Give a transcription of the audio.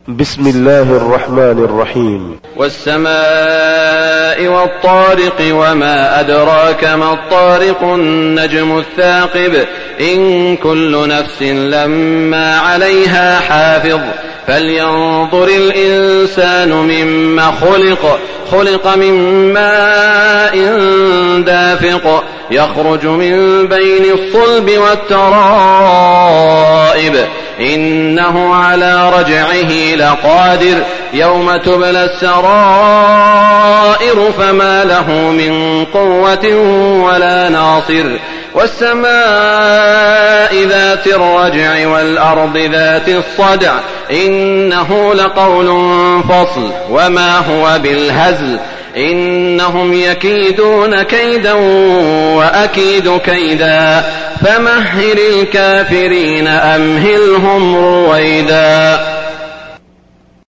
بسم الله الرحمن الرحيم. والسماء والطارق وما أدراك ما الطارق النجم الثاقب إن كل نفس لما عليها حافظ فلينظر الإنسان مما خلق من ماء دافق يخرج من بين الصلب والترائب إنه على رجعه لقادر يوم تبلى السرائر فما له من قوة ولا ناصر والسماء ذات الرجع والأرض ذات الصدع إنه لقول فصل وما هو بالهزل إنهم يكيدون كيدا وأكيد كيدا فمهل الكافرين أمهلهم رويدا.